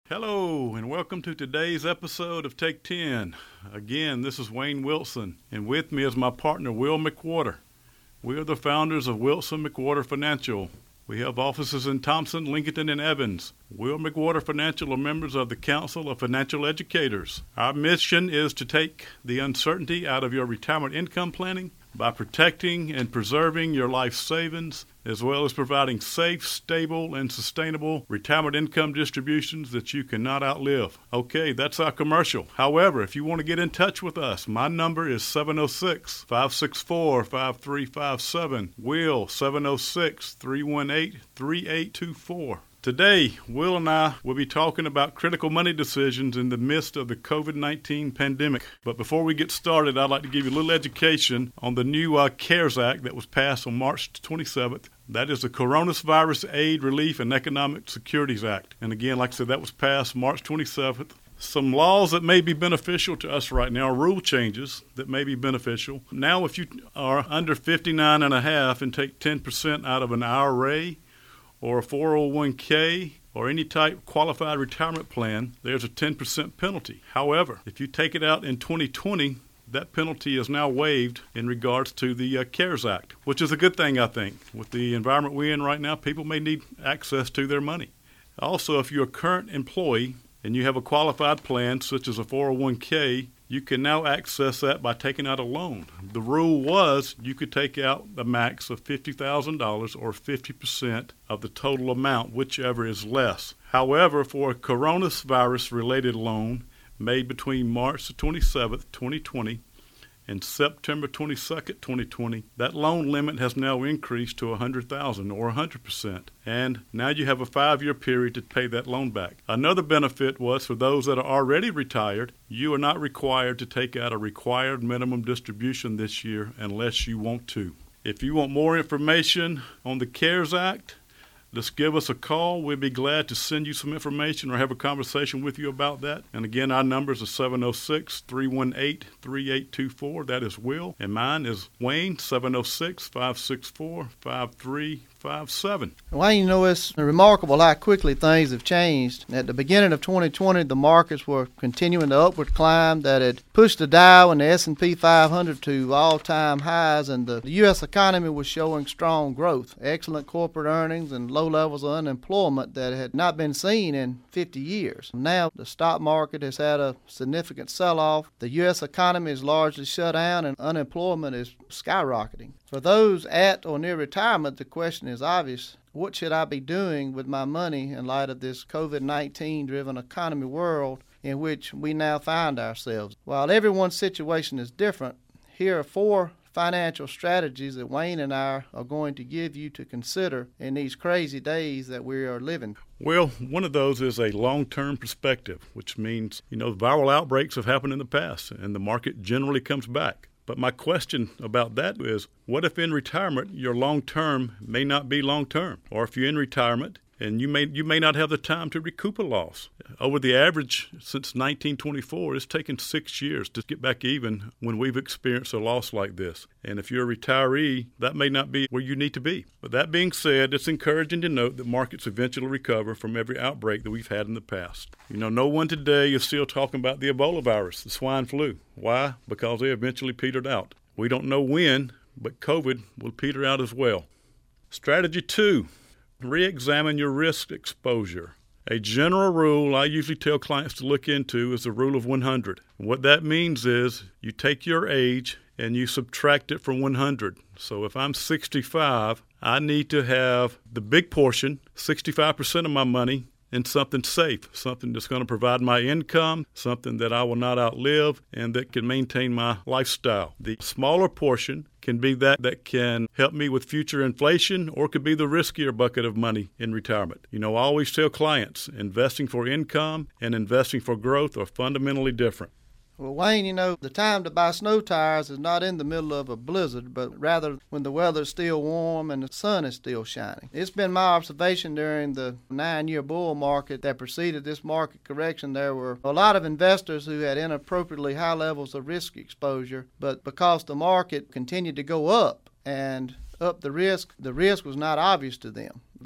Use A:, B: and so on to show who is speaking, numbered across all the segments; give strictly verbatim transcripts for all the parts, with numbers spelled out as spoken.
A: Hello, and welcome to today's episode of Take ten. Again, this is Wayne Wilson, and with me is my partner, Will McWhorter. We are the founders of Wilson McWhorter Financial. We have offices in Thompson, Lincoln, and Evans. Will McWhorter Financial are members of the Council of Financial Educators. Our mission is to take the uncertainty out of your retirement income planning by protecting and preserving your life savings, as well as providing safe, stable, and sustainable retirement income distributions that you cannot outlive. Okay, that's our commercial. However, if you want to get in touch with us, my number is seven oh six, five six four, five three five seven. Will, seven oh six, three one eight, three eight two four. Today, Will and I will be talking about critical money decisions in the midst of the covid nineteen pandemic. But before we get started, I'd like to give you a little education on the new uh, CARES Act that was passed on March twenty-seventh. That is the Coronavirus Aid, Relief, and Economic Securities Act. And again, like I said, that was passed March twenty-seventh. Some laws that may be beneficial to us right now, rule changes that may be beneficial. Now, if you are under fifty-nine and a half and take ten percent out of an I R A, or a four oh one k, or any type qualified retirement plan, there's a ten percent penalty. However, if you take it out in twenty twenty, that penalty is now waived in regards to the uh, CARES Act, which is a good thing, I think. With the environment we're in right now, people may need access to their money. Also, if you're a current employee and you have a qualified plan, such as a four oh one k, you can now access that by taking out a loan. The rule was you could take out a max of fifty thousand dollars or fifty percent of the total amount, whichever is less. However, for a coronavirus-related loan made between March twenty-seventh, twenty twenty and September twenty-second, twenty twenty, that loan limit has now increased to one hundred thousand dollars or one hundred percent. And now you have a five-year period to pay that loan back. Another benefit was for those that are already retired, you are not required to take out a required minimum distribution this year unless you want to. If you want more information on the CARES Act, just give us a call. We'll be glad to send you some information or have a conversation with you about that. And again, our numbers are seven oh six, three one eight, three eight two four. That is Will. And mine is Wayne, seven oh six, five six four, five three five seven.
B: Wayne, you know, it's remarkable how quickly things have changed. At the beginning of twenty twenty, the markets were continuing the upward climb that had pushed the Dow and the S and P five hundred to all-time highs, and the U S economy was showing strong growth, excellent corporate earnings, and low levels of unemployment that had not been seen in fifty years. Now, the stock market has had a significant sell-off. The U S economy is largely shut down, and unemployment is skyrocketing. For those at or near retirement, the question is obvious. What should I be doing with my money in light of this covid nineteen driven economy world in which we now find ourselves? While everyone's situation is different, here are four financial strategies that Wayne and I are going to give you to consider in these crazy days that we are living.
A: Well, one of those is a long-term perspective, which means, you know, viral outbreaks have happened in the past and the market generally comes back. But my question about that is, what if in retirement your long-term may not be long-term? Or if you're in retirement and you may you may not have the time to recoup a loss. Over the average since nineteen twenty-four, it's taken six years to get back even when we've experienced a loss like this. And if you're a retiree, that may not be where you need to be. But that being said, it's encouraging to note that markets eventually recover from every outbreak that we've had in the past. You know, no one today is still talking about the Ebola virus, the swine flu. Why? Because they eventually petered out. We don't know when, but COVID will peter out as well. Strategy two. Re-examine your risk exposure. A general rule I usually tell clients to look into is the rule of one hundred. What that means is you take your age and you subtract it from one hundred. So if I'm sixty-five, I need to have the big portion, sixty-five percent of my money, in something safe, something that's going to provide my income, something that I will not outlive, and that can maintain my lifestyle. The smaller portion can be that that can help me with future inflation, or could be the riskier bucket of money in retirement. You know, I always tell clients, investing for income and investing for growth are fundamentally different.
B: Well, Wayne, you know, the time to buy snow tires is not in the middle of a blizzard, but rather when the weather's still warm and the sun is still shining. It's been my observation during the nine-year bull market that preceded this market correction, there were a lot of investors who had inappropriately high levels of risk exposure, but because the market continued to go up and up the risk, the risk was not obvious to them.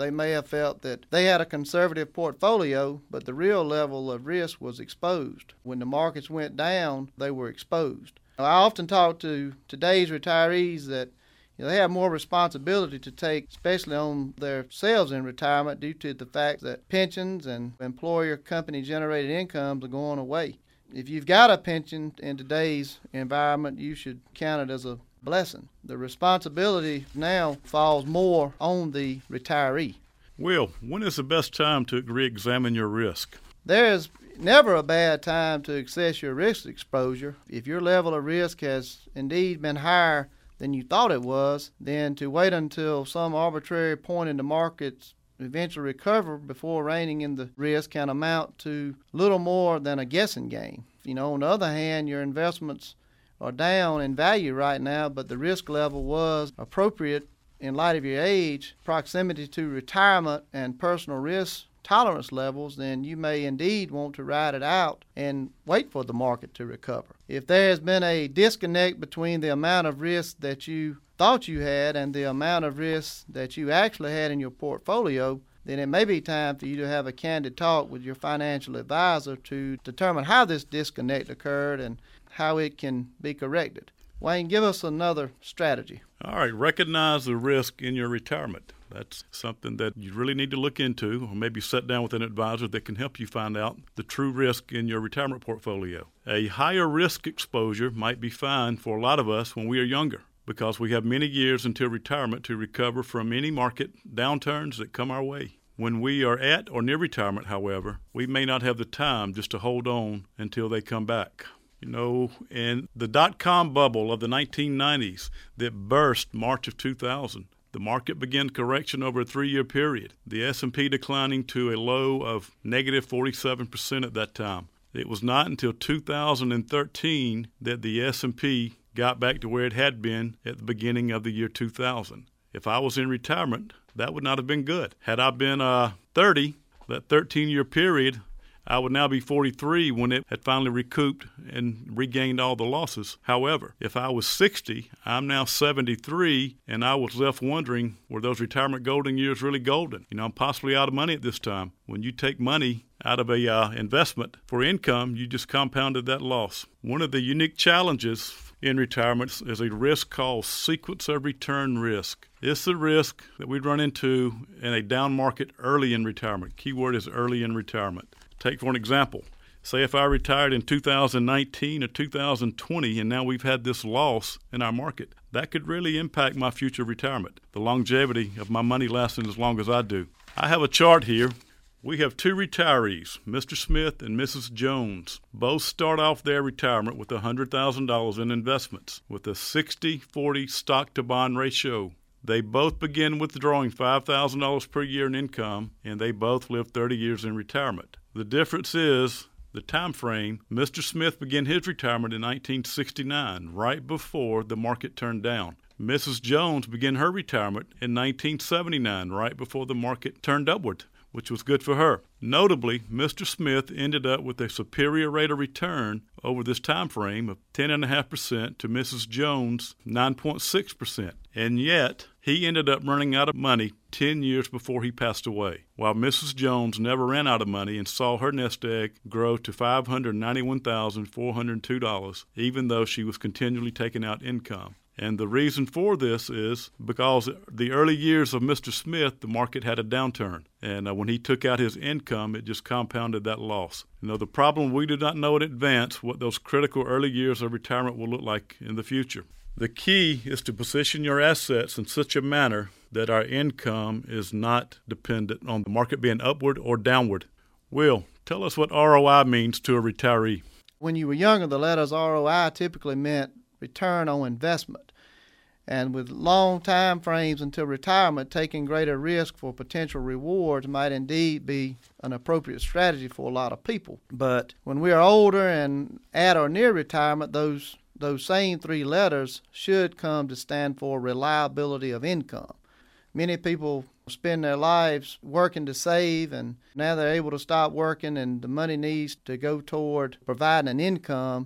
B: They may have felt that they had a conservative portfolio, but the real level of risk was exposed. When the markets went down, they were exposed. I often talk to today's retirees that you know, they have more responsibility to take, especially on themselves in retirement, due to the fact that pensions and employer company-generated incomes are going away. If you've got a pension in today's environment, you should count it as a blessing. The responsibility now falls more on the retiree.
A: Will, when is the best time to re-examine your risk?
B: There is never a bad time to assess your risk exposure. If your level of risk has indeed been higher than you thought it was, then to wait until some arbitrary point in the markets eventually recover before reining in the risk can amount to little more than a guessing game. You know, on the other hand, your investments are down in value right now, but the risk level was appropriate in light of your age, proximity to retirement, and personal risk tolerance levels, then you may indeed want to ride it out and wait for the market to recover. If there has been a disconnect between the amount of risk that you thought you had and the amount of risk that you actually had in your portfolio, then it may be time for you to have a candid talk with your financial advisor to determine how this disconnect occurred and how it can be corrected. Wayne, give us another strategy.
A: All right, recognize the risk in your retirement. That's something that you really need to look into, or maybe sit down with an advisor that can help you find out the true risk in your retirement portfolio. A higher risk exposure might be fine for a lot of us when we are younger, because we have many years until retirement to recover from any market downturns that come our way. When we are at or near retirement, however, we may not have the time just to hold on until they come back. You know, in the dot-com bubble of the nineteen nineties that burst March of two thousand, the market began correction over a three-year period, the S and P declining to a low of negative forty-seven percent at that time. It was not until two thousand thirteen that the S and P got back to where it had been at the beginning of the year two thousand. If I was in retirement, that would not have been good. Had I been uh, thirty, that thirteen-year period, I would now be forty-three when it had finally recouped and regained all the losses. However, if I was sixty, I'm now seventy-three, and I was left wondering, were those retirement golden years really golden? You know, I'm possibly out of money at this time. When you take money out of a uh, investment for income, you just compounded that loss. One of the unique challenges in retirement is a risk called sequence of return risk. It's the risk that we run into in a down market early in retirement. Keyword is early in retirement. Take for an example, say if I retired in two thousand nineteen or two thousand twenty and now we've had this loss in our market, that could really impact my future retirement, the longevity of my money lasting as long as I do. I have a chart here. We have two retirees, Mister Smith and Missus Jones. Both start off their retirement with one hundred thousand dollars in investments with a sixty forty stock-to-bond ratio. They both begin withdrawing five thousand dollars per year in income, and they both live thirty years in retirement. The difference is the time frame. Mister Smith began his retirement in nineteen sixty-nine, right before the market turned down. Missus Jones began her retirement in nineteen seventy-nine, right before the market turned upward, which was good for her. Notably, Mister Smith ended up with a superior rate of return over this time frame of ten point five percent to Missus Jones' nine point six percent. And yet, he ended up running out of money ten years before he passed away, while Missus Jones never ran out of money and saw her nest egg grow to five hundred ninety-one thousand four hundred two dollars, even though she was continually taking out income. And the reason for this is because the early years of Mister Smith, the market had a downturn. And uh, when he took out his income, it just compounded that loss. You know, the problem, we do not know in advance what those critical early years of retirement will look like in the future. The key is to position your assets in such a manner that our income is not dependent on the market being upward or downward. Will, tell us what R O I means to a retiree.
B: When you were younger, the letters R O I typically meant return on investment. And with long time frames until retirement, taking greater risk for potential rewards might indeed be an appropriate strategy for a lot of people. But when we are older and at or near retirement, those those same three letters should come to stand for reliability of income. Many people spend their lives working to save, and now they're able to stop working, and the money needs to go toward providing an income.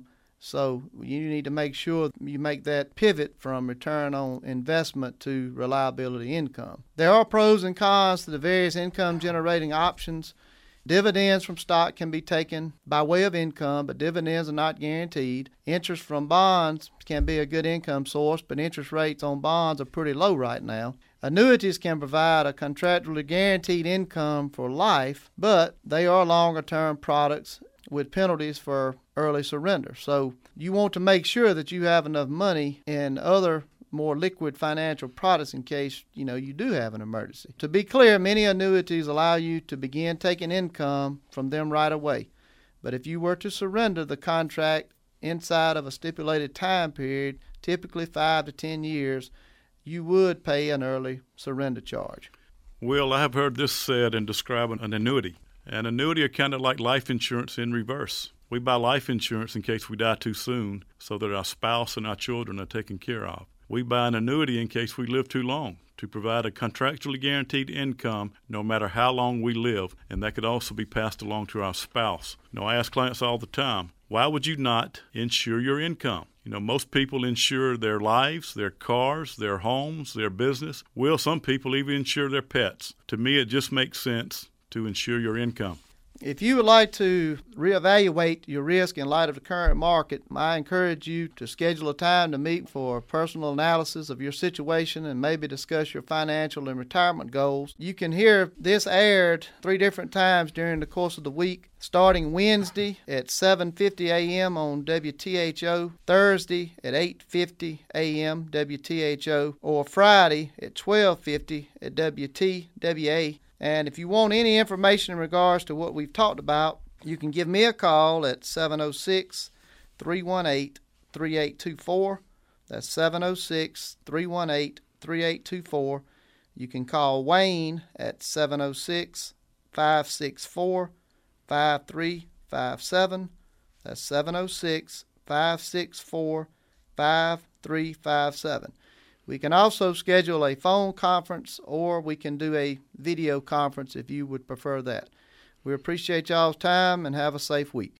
B: So you need to make sure you make that pivot from return on investment to reliability income. There are pros and cons to the various income-generating options. Dividends from stock can be taken by way of income, but dividends are not guaranteed. Interest from bonds can be a good income source, but interest rates on bonds are pretty low right now. Annuities can provide a contractually guaranteed income for life, but they are longer-term products with penalties for early surrender. So you want to make sure that you have enough money in other more liquid financial products in case, you know, you do have an emergency. To be clear, many annuities allow you to begin taking income from them right away. But if you were to surrender the contract inside of a stipulated time period, typically five to ten years, you would pay an early surrender charge.
A: Will, I have heard this said in describing an annuity. An annuity are kind of like life insurance in reverse. We buy life insurance in case we die too soon so that our spouse and our children are taken care of. We buy an annuity in case we live too long to provide a contractually guaranteed income no matter how long we live, and that could also be passed along to our spouse. You know, I ask clients all the time, why would you not insure your income? You know, most people insure their lives, their cars, their homes, their business. Well, some people even insure their pets. To me, it just makes sense to insure your income.
B: If you would like to reevaluate your risk in light of the current market, I encourage you to schedule a time to meet for a personal analysis of your situation and maybe discuss your financial and retirement goals. You can hear this aired three different times during the course of the week, starting Wednesday at seven fifty a.m. on W T H O, Thursday at eight fifty a.m. W T H O, or Friday at twelve fifty at W T W A. And if you want any information in regards to what we've talked about, you can give me a call at seven oh six, three one eight, three eight two four. That's seven oh six, three one eight, three eight two four. You can call Wayne at seven oh six, five six four, five three five seven. That's seven oh six, five six four, five three five seven. We can also schedule a phone conference, or we can do a video conference if you would prefer that. We appreciate y'all's time and have a safe week.